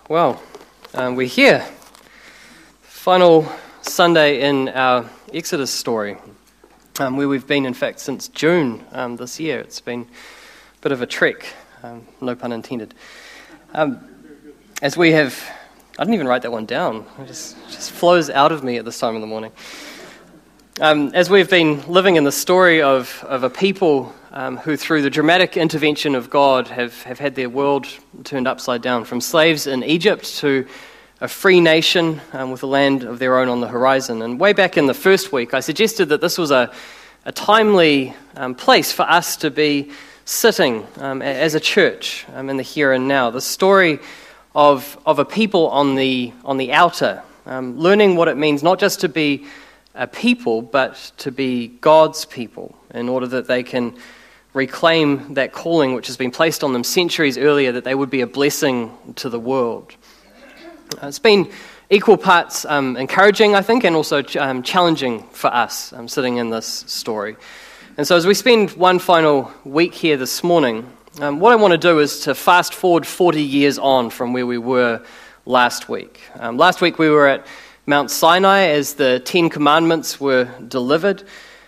Well, we're here. Final Sunday in our Exodus story, where we've been, in fact, since June this year. It's been a bit of a trek, no pun intended. As we have, I didn't even write that one down. It just flows out of me at this time in the morning. As we've been living in the story of a people who, through the dramatic intervention of God, have had their world turned upside down, from slaves in Egypt to a free nation with a land of their own on the horizon. And way back in the first week, I suggested that this was a timely place for us to be sitting as a church in the here and now. The story of a people on the outer, learning what it means not just to be a people, but to be God's people, in order that they can reclaim that calling which has been placed on them centuries earlier, that they would be a blessing to the world. It's been equal parts encouraging, I think, and also challenging for us sitting in this story. And so as we spend one final week here this morning, what I want to do is to fast forward 40 years on from where we were last week. Last week we were at Mount Sinai as the Ten Commandments were delivered.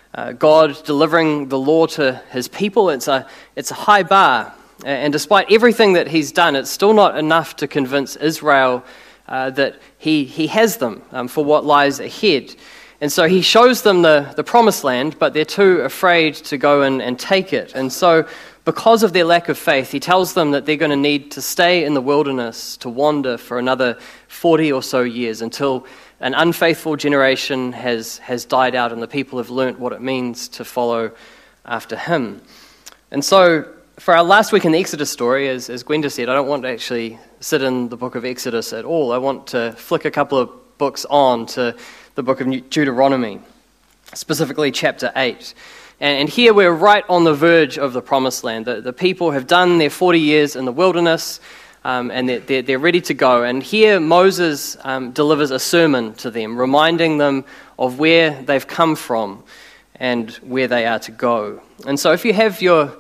God delivering the law to his people. It's a high bar, and despite everything that he's done, it's still not enough to convince Israel that he has them for what lies ahead. And so he shows them the promised land, but they're too afraid to go in and take it. And so because of their lack of faith, he tells them that they're going to need to stay in the wilderness, to wander for another 40 or so years until an unfaithful generation has died out and the people have learnt what it means to follow after him. And so for our last week in the Exodus story, as Gwenda said, I don't want to actually sit in the book of Exodus at all. I want to flick a couple of books on to the book of Deuteronomy, specifically chapter 8. And here we're right on the verge of the promised land. The people have done their 40 years in the wilderness, and they're ready to go. And here Moses delivers a sermon to them, reminding them of where they've come from and where they are to go. And so if you have your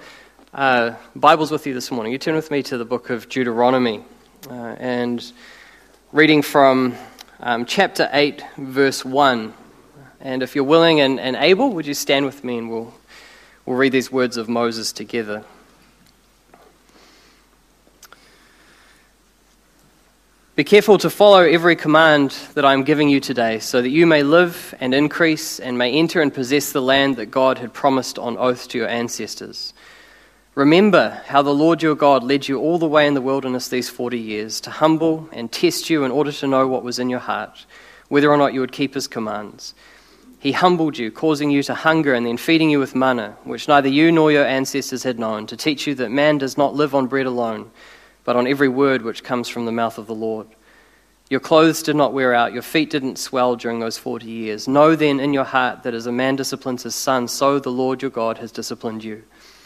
Bibles with you this morning, you turn with me to the book of Deuteronomy, and reading from chapter 8, verse 1. And if you're willing and able, would you stand with me and we'll read these words of Moses together. Be careful to follow every command that I am giving you today, so that you may live and increase and may enter and possess the land that God had promised on oath to your ancestors. Remember how the Lord your God led you all the way in the wilderness these 40 years, to humble and test you in order to know what was in your heart, whether or not you would keep his commands. He humbled you, causing you to hunger and then feeding you with manna, which neither you nor your ancestors had known, to teach you that man does not live on bread alone, but on every word which comes from the mouth of the Lord. Your clothes did not wear out, your feet didn't swell during those 40 years. Know then in your heart that as a man disciplines his son, so the Lord your God has disciplined you.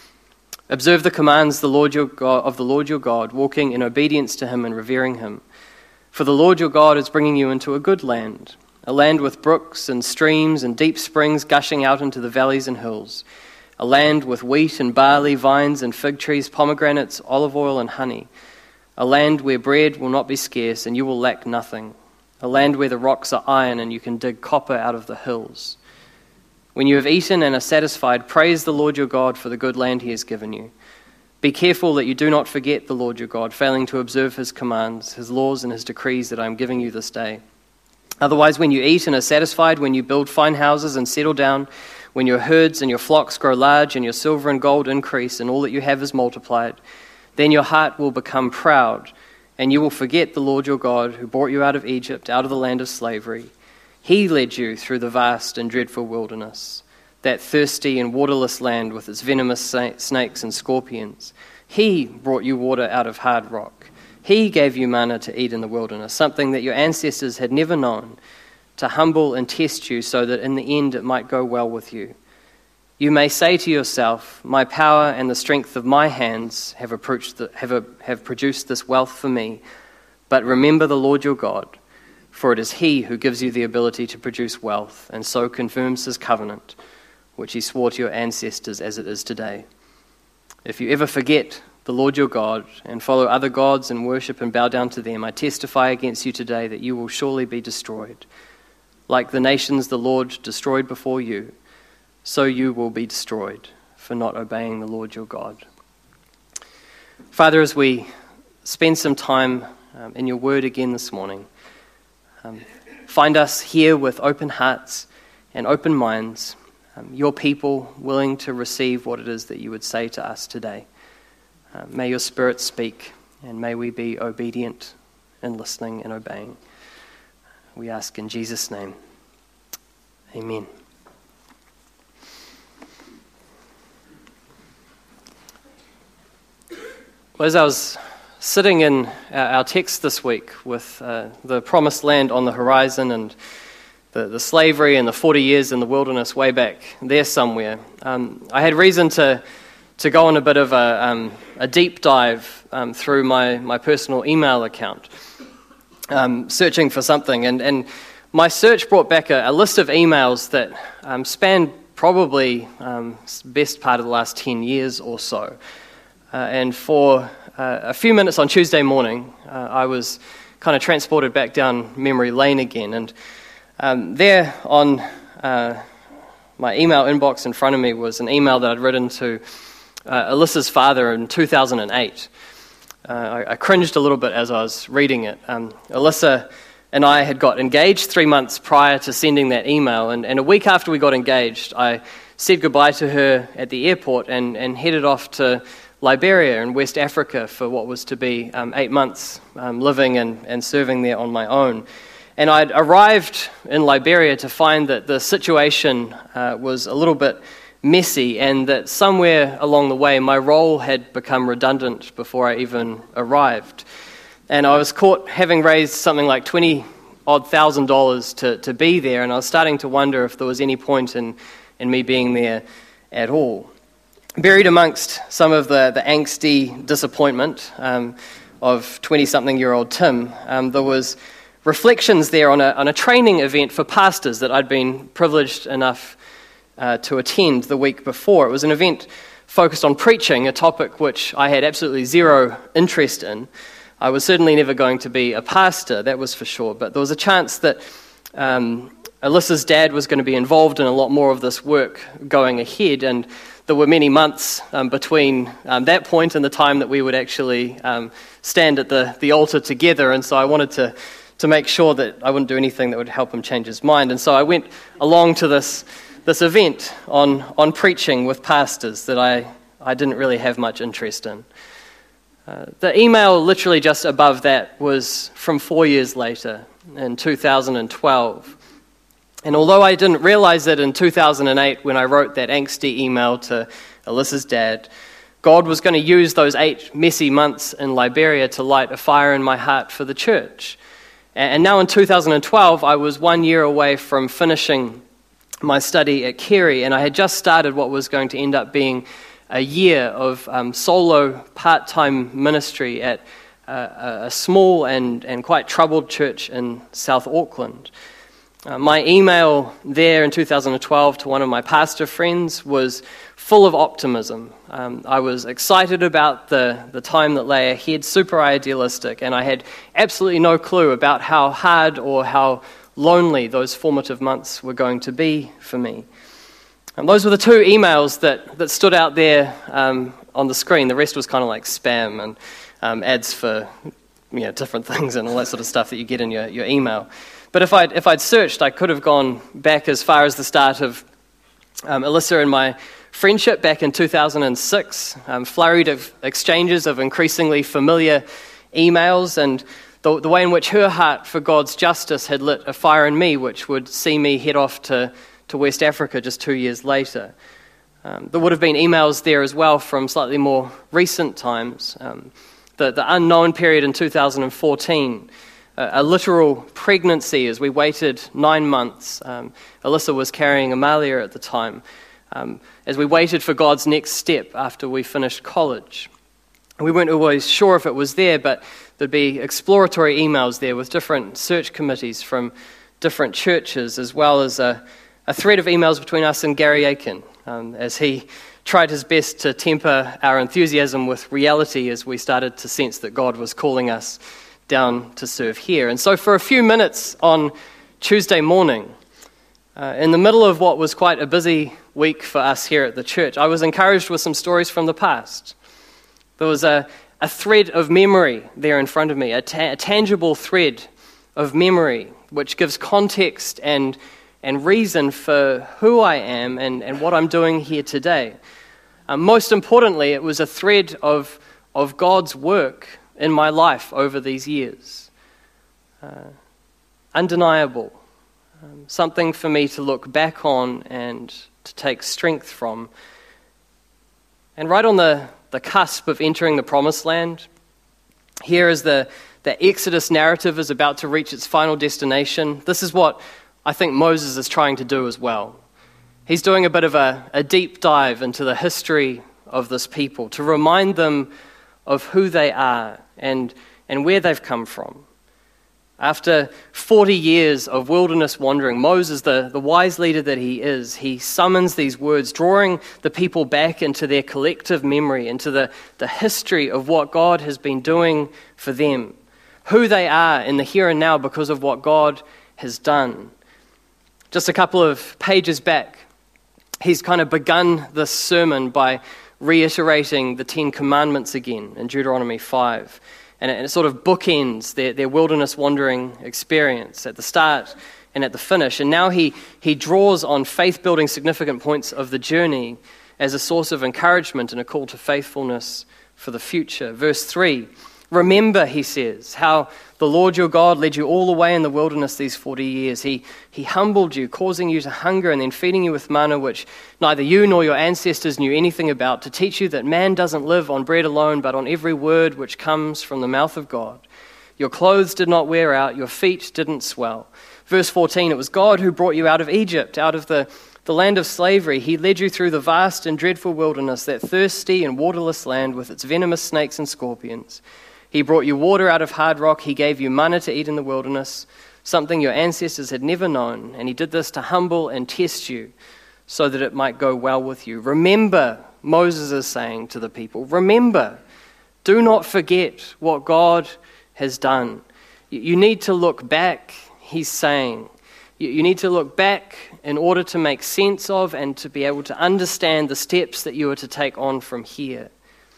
Observe the commands of the Lord your God, walking in obedience to him and revering him. For the Lord your God is bringing you into a good land, a land with brooks and streams and deep springs gushing out into the valleys and hills, a land with wheat and barley, vines and fig trees, pomegranates, olive oil and honey, a land where bread will not be scarce and you will lack nothing, a land where the rocks are iron and you can dig copper out of the hills. When you have eaten and are satisfied, praise the Lord your God for the good land he has given you. Be careful that you do not forget the Lord your God, failing to observe his commands, his laws and his decrees that I am giving you this day. Otherwise, when you eat and are satisfied, when you build fine houses and settle down, when your herds and your flocks grow large and your silver and gold increase and all that you have is multiplied, then your heart will become proud and you will forget the Lord your God who brought you out of Egypt, out of the land of slavery. He led you through the vast and dreadful wilderness, that thirsty and waterless land with its venomous snakes and scorpions. He brought you water out of hard rock. He gave you manna to eat in the wilderness, something that your ancestors had never known, to humble and test you so that in the end it might go well with you. You may say to yourself, my power and the strength of my hands have produced this wealth for me, but remember the Lord your God, for it is he who gives you the ability to produce wealth and so confirms his covenant, which he swore to your ancestors as it is today. If you ever forget the Lord your God, and follow other gods and worship and bow down to them, I testify against you today that you will surely be destroyed. Like the nations the Lord destroyed before you, so you will be destroyed for not obeying the Lord your God. Father, as we spend some time in your word again this morning, find us here with open hearts and open minds, your people willing to receive what it is that you would say to us today. May your Spirit speak, and may we be obedient in listening and obeying. We ask in Jesus' name. Amen. Well, as I was sitting in our text this week with the promised land on the horizon and the slavery and the 40 years in the wilderness way back there somewhere, I had reason to go on a bit of a deep dive through my personal email account, searching for something. And my search brought back a list of emails that spanned probably best part of the last 10 years or so. And for a few minutes on Tuesday morning, I was kind of transported back down memory lane again. And there on my email inbox in front of me was an email that I'd written to Alyssa's father in 2008. I cringed a little bit as I was reading it. Alyssa and I had got engaged 3 months prior to sending that email, and a week after we got engaged, I said goodbye to her at the airport and headed off to Liberia in West Africa for what was to be 8 months living and serving there on my own. And I'd arrived in Liberia to find that the situation was a little bit messy, and that somewhere along the way my role had become redundant before I even arrived. And I was caught having raised something like $20,000 to be there, and I was starting to wonder if there was any point in me being there at all. Buried amongst some of the angsty disappointment of 20-something-year-old Tim, there was reflections there on a training event for pastors that I'd been privileged enough to attend the week before. It was an event focused on preaching, a topic which I had absolutely zero interest in. I was certainly never going to be a pastor, that was for sure, but there was a chance that Alyssa's dad was going to be involved in a lot more of this work going ahead, and there were many months between that point and the time that we would actually stand at the altar together, and so I wanted to make sure that I wouldn't do anything that would help him change his mind. And so I went along to this event on preaching with pastors that I didn't really have much interest in. The email literally just above that was from 4 years later, in 2012. And although I didn't realize it in 2008 when I wrote that angsty email to Alyssa's dad, God was going to use those 8 messy months in Liberia to light a fire in my heart for the church. And now in 2012, I was 1 year away from finishing my study at Carey, and I had just started what was going to end up being a year of solo part-time ministry at a small and quite troubled church in South Auckland. My email there in 2012 to one of my pastor friends was full of optimism. I was excited about the time that lay ahead, super idealistic, and I had absolutely no clue about how hard or how lonely those formative months were going to be for me. And those were the 2 emails that stood out there on the screen. The rest was kind of like spam and ads for different things and all that sort of stuff that you get in your email. But if I'd searched, I could have gone back as far as the start of Alyssa and my friendship back in 2006, flurried of exchanges of increasingly familiar emails, and the way in which her heart for God's justice had lit a fire in me, which would see me head off to West Africa just 2 years later. There would have been emails there as well from slightly more recent times. The unknown period in 2014, a literal pregnancy as we waited 9 months. Alyssa was carrying Amalia at the time. As we waited for God's next step after we finished college. We weren't always sure if it was there, but there'd be exploratory emails there with different search committees from different churches, as well as a thread of emails between us and Gary Aiken, as he tried his best to temper our enthusiasm with reality as we started to sense that God was calling us down to serve here. And so for a few minutes on Tuesday morning, in the middle of what was quite a busy week for us here at the church, I was encouraged with some stories from the past. There was a thread of memory there in front of me, a tangible thread of memory which gives context and reason for who I am and what I'm doing here today. Most importantly, it was a thread of God's work in my life over these years. Undeniable. Something for me to look back on and to take strength from. And right on the cusp of entering the promised land, here as the Exodus narrative is about to reach its final destination, this is what I think Moses is trying to do as well. He's doing a bit of a deep dive into the history of this people to remind them of who they are and where they've come from. After 40 years of wilderness wandering, Moses, the wise leader that he is, he summons these words, drawing the people back into their collective memory, into the history of what God has been doing for them, who they are in the here and now because of what God has done. Just a couple of pages back, he's kind of begun this sermon by reiterating the Ten Commandments again in Deuteronomy 5. And it sort of bookends their wilderness wandering experience at the start and at the finish. And now he draws on faith-building significant points of the journey as a source of encouragement and a call to faithfulness for the future. Verse 3, remember, he says, how the Lord your God led you all the way in the wilderness these 40 years. He humbled you, causing you to hunger and then feeding you with manna, which neither you nor your ancestors knew anything about, to teach you that man doesn't live on bread alone, but on every word which comes from the mouth of God. Your clothes did not wear out, your feet didn't swell. Verse 14, it was God who brought you out of Egypt, out of the land of slavery. He led you through the vast and dreadful wilderness, that thirsty and waterless land with its venomous snakes and scorpions. He brought you water out of hard rock. He gave you manna to eat in the wilderness, something your ancestors had never known. And he did this to humble and test you so that it might go well with you. Remember, Moses is saying to the people, remember, do not forget what God has done. You need to look back, he's saying. You need to look back in order to make sense of and to be able to understand the steps that you are to take on from here.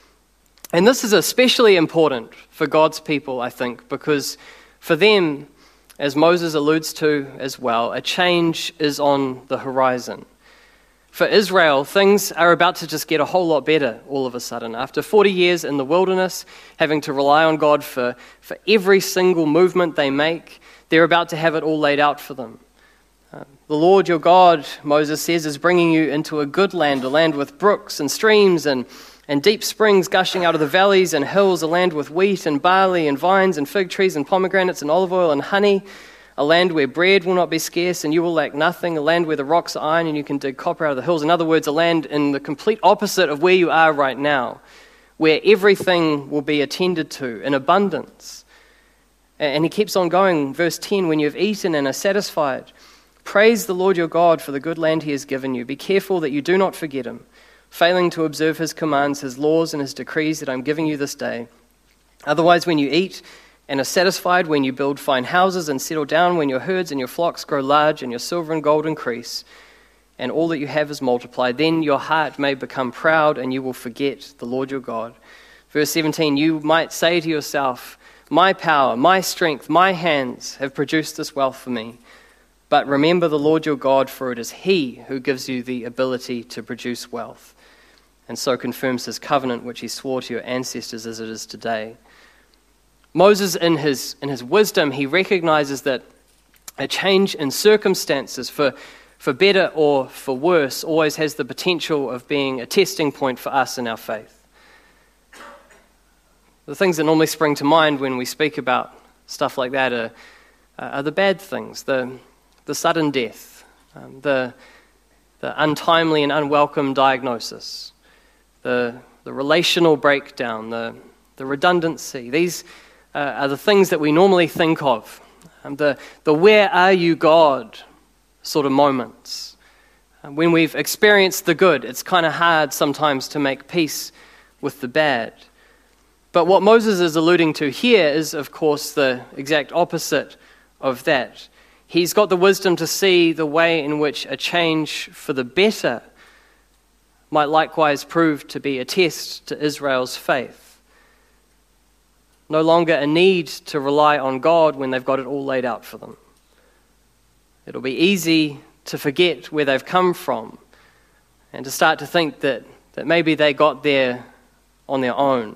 And this is especially important for God's people, I think, because for them, as Moses alludes to as well, a change is on the horizon. For Israel, things are about to just get a whole lot better all of a sudden. After 40 years in the wilderness, having to rely on God for every single movement they make, they're about to have it all laid out for them. The Lord your God, Moses says, is bringing you into a good land, a land with brooks and streams and deep springs gushing out of the valleys and hills, a land with wheat and barley and vines and fig trees and pomegranates and olive oil and honey, a land where bread will not be scarce and you will lack nothing, a land where the rocks are iron and you can dig copper out of the hills. In other words, a land in the complete opposite of where you are right now, where everything will be attended to in abundance. And he keeps on going, verse 10, when you have eaten and are satisfied, praise the Lord your God for the good land he has given you. Be careful that you do not forget him, failing to observe his commands, his laws, and his decrees that I'm giving you this day. Otherwise, when you eat and are satisfied, when you build fine houses and settle down, when your herds and your flocks grow large and your silver and gold increase, and all that you have is multiplied, then your heart may become proud and you will forget the Lord your God. Verse 17, you might say to yourself, my power, my strength, my hands have produced this wealth for me. But remember the Lord your God, for it is he who gives you the ability to produce wealth, and so confirms his covenant which he swore to your ancestors as it is today. Moses, in his wisdom, he recognizes that a change in circumstances, for better or for worse, always has the potential of being a testing point for us in our faith. The things that normally spring to mind when we speak about stuff like that are the bad things, the sudden death, the untimely and unwelcome diagnosis, the relational breakdown, the redundancy. These are the things that we normally think of. The where are you, God sort of moments. When we've experienced the good, it's kind of hard sometimes to make peace with the bad. But what Moses is alluding to here is, of course, the exact opposite of that. He's got the wisdom to see the way in which a change for the better might likewise prove to be a test to Israel's faith. No longer a need to rely on God when they've got it all laid out for them. It'll be easy to forget where they've come from and to start to think that maybe they got there on their own.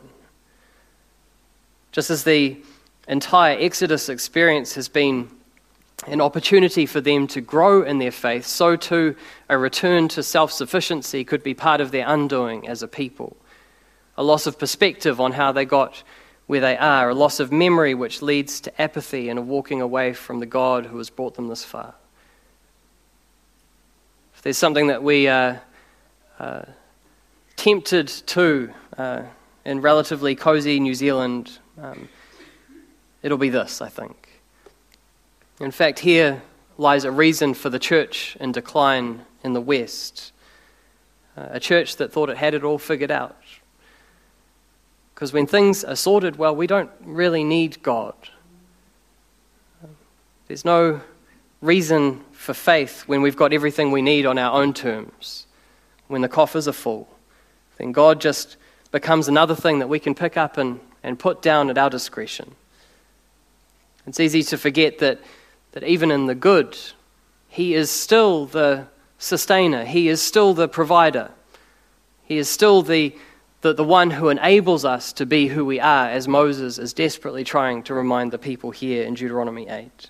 Just as the entire Exodus experience has been an opportunity for them to grow in their faith, so too a return to self-sufficiency could be part of their undoing as a people. A loss of perspective on how they got where they are, a loss of memory which leads to apathy and a walking away from the God who has brought them this far. If there's something that we are tempted to in relatively cozy New Zealand, it'll be this, I think. In fact, here lies a reason for the church in decline in the West. A church that thought it had it all figured out. Because when things are sorted, well, we don't really need God. There's no reason for faith when we've got everything we need on our own terms. When the coffers are full, then God just becomes another thing that we can pick up and put down at our discretion. It's easy to forget that even in the good, He is still the sustainer. He is still the provider. He is still the one who enables us to be who we are, as Moses is desperately trying to remind the people here in Deuteronomy 8.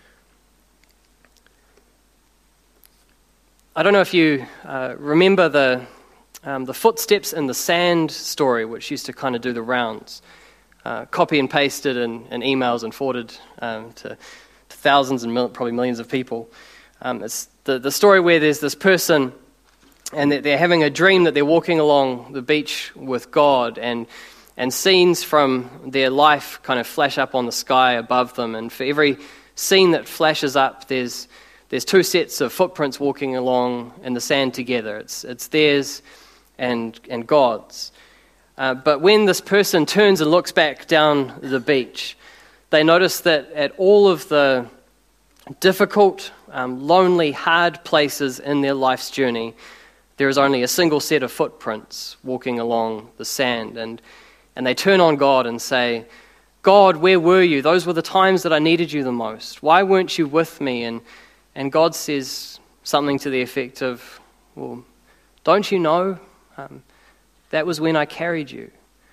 I don't know if you remember the footsteps in the sand story, which used to kind of do the rounds. Copy and pasted in emails and forwarded to thousands and probably millions of people. It's the story where there's this person and they're having a dream that they're walking along the beach with God, and scenes from their life kind of flash up on the sky above them, and for every scene that flashes up, there's two sets of footprints walking along in the sand together. It's theirs and God's. But when this person turns and looks back down the beach, they notice that at all of the difficult, lonely, hard places in their life's journey, there is only a single set of footprints walking along the sand. And they turn on God and say, God, where were you? Those were the times that I needed you the most. Why weren't you with me? And God says something to the effect of, well, don't you know? That was when I carried you.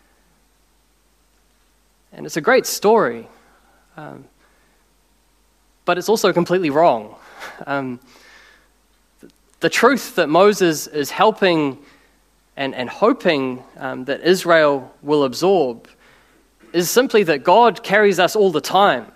And it's a great story, but it's also completely wrong. The truth that Moses is helping and hoping that Israel will absorb is simply that God carries us all the time.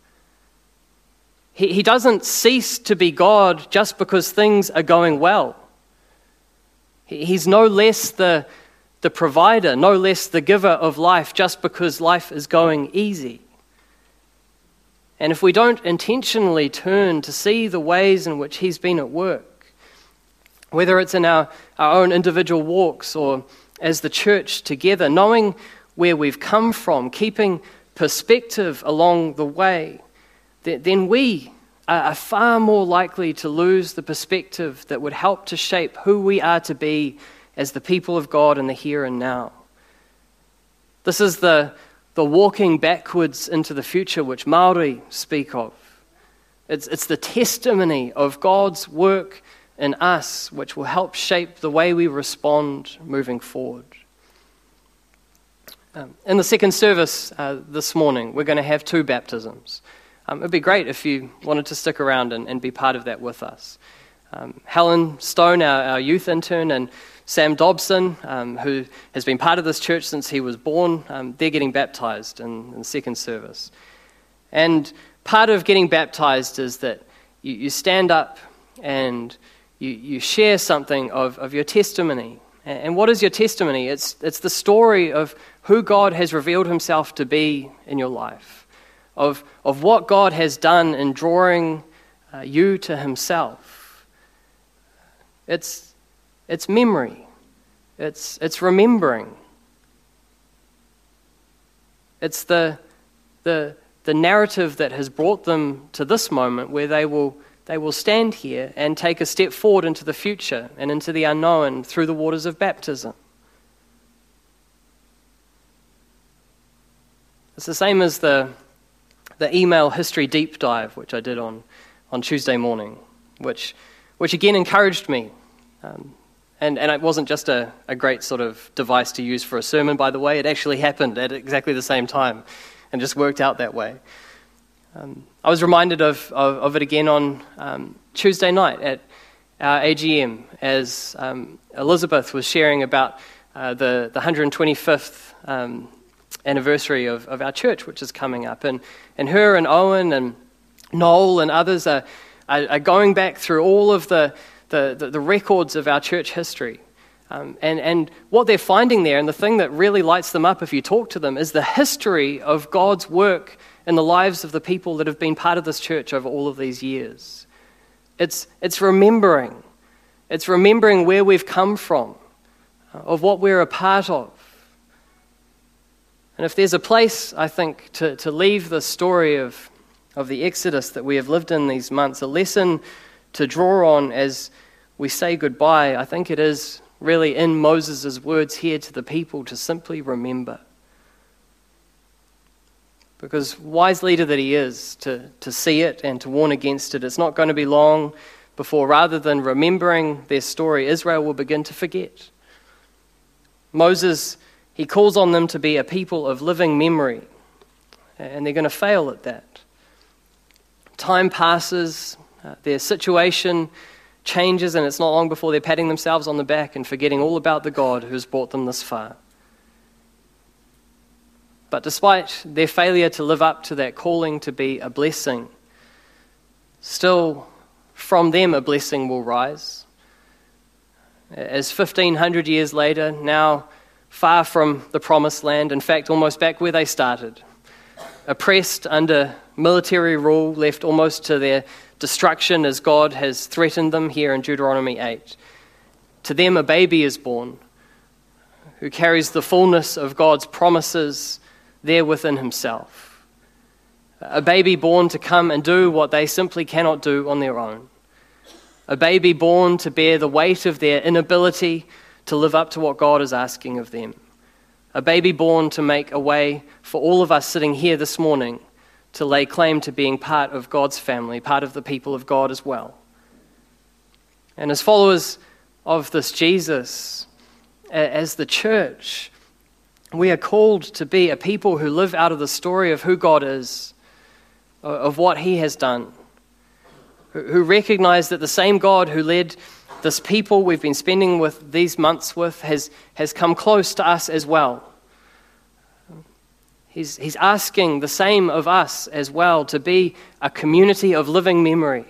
He doesn't cease to be God just because things are going well. He's no less the provider, no less the giver of life just because life is going easy. And if we don't intentionally turn to see the ways in which He's been at work, whether it's in our own individual walks or as the church together, knowing where we've come from, keeping perspective along the way, then we are far more likely to lose the perspective that would help to shape who we are to be as the people of God in the here and now. This is the walking backwards into the future which Māori speak of. It's the testimony of God's work in us which will help shape the way we respond moving forward. In the second service this morning, we're going to have 2 baptisms. It'd be great if you wanted to stick around and be part of that with us. Helen Stone, our youth intern, and Sam Dobson, who has been part of this church since he was born, they're getting baptized in the second service. And part of getting baptized is that you stand up and you share something of your testimony. And what is your testimony? It's the story of who God has revealed Himself to be in your life, of what God has done in drawing you to Himself. It's memory. It's remembering. It's the narrative that has brought them to this moment where they will stand here and take a step forward into the future and into the unknown through the waters of baptism. It's the same as the email history deep dive, which I did on Tuesday morning, which again encouraged me. And it wasn't just a great sort of device to use for a sermon, by the way. It actually happened at exactly the same time and just worked out that way. I was reminded of it again on Tuesday night at our AGM as Elizabeth was sharing about the 125th anniversary of our church, which is coming up. And her and Owen and Noel and others are going back through all of the records of our church history. And what they're finding there, and the thing that really lights them up if you talk to them, is the history of God's work in the lives of the people that have been part of this church over all of these years. It's remembering. It's remembering where we've come from, of what we're a part of. And if there's a place, I think, to leave the story of the Exodus that we have lived in these months, a lesson to draw on as we say goodbye, I think it is really in Moses' words here to the people to simply remember. Because wise leader that he is, to see it and to warn against it, it's not going to be long before, rather than remembering their story, Israel will begin to forget. Moses, he calls on them to be a people of living memory, and they're going to fail at that. Time passes, their situation changes, and it's not long before they're patting themselves on the back and forgetting all about the God who's brought them this far. But despite their failure to live up to that calling to be a blessing, still from them a blessing will rise. As 1,500 years later, now far from the promised land, in fact almost back where they started, oppressed under military rule, left almost to their destruction as God has threatened them here in Deuteronomy 8. To them a baby is born who carries the fullness of God's promises there within himself. A baby born to come and do what they simply cannot do on their own. A baby born to bear the weight of their inability to live up to what God is asking of them. A baby born to make a way for all of us sitting here this morning to lay claim to being part of God's family, part of the people of God as well. And as followers of this Jesus, as the church, we are called to be a people who live out of the story of who God is, of what he has done, who recognize that the same God who led this people we've been spending with these months with has come close to us as well. He's asking the same of us as well, to be a community of living memory.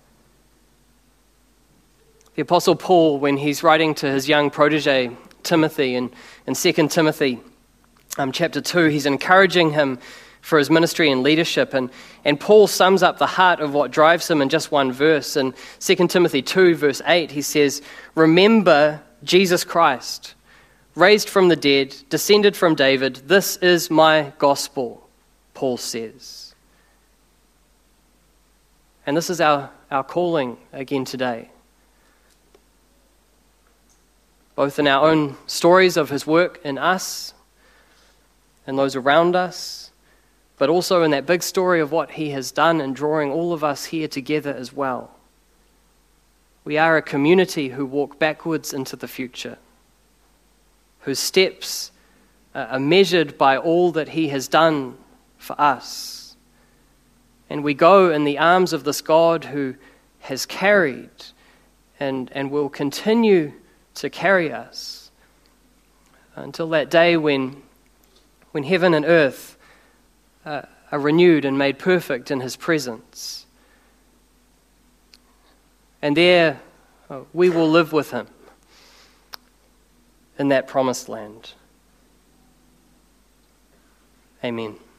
The Apostle Paul, when he's writing to his young protege, Timothy, in 2 Timothy chapter 2, he's encouraging him for his ministry and leadership. And Paul sums up the heart of what drives him in just one verse. In 2 Timothy 2, verse 8, he says, "Remember Jesus Christ, raised from the dead, descended from David. This is my gospel," Paul says. And this is our calling again today. Both in our own stories of his work in us and those around us, but also in that big story of what he has done in drawing all of us here together as well. We are a community who walk backwards into the future, whose steps are measured by all that he has done for us. And we go in the arms of this God who has carried and will continue to carry us until that day when heaven and earth are renewed and made perfect in his presence. And there we will live with him in that promised land. Amen.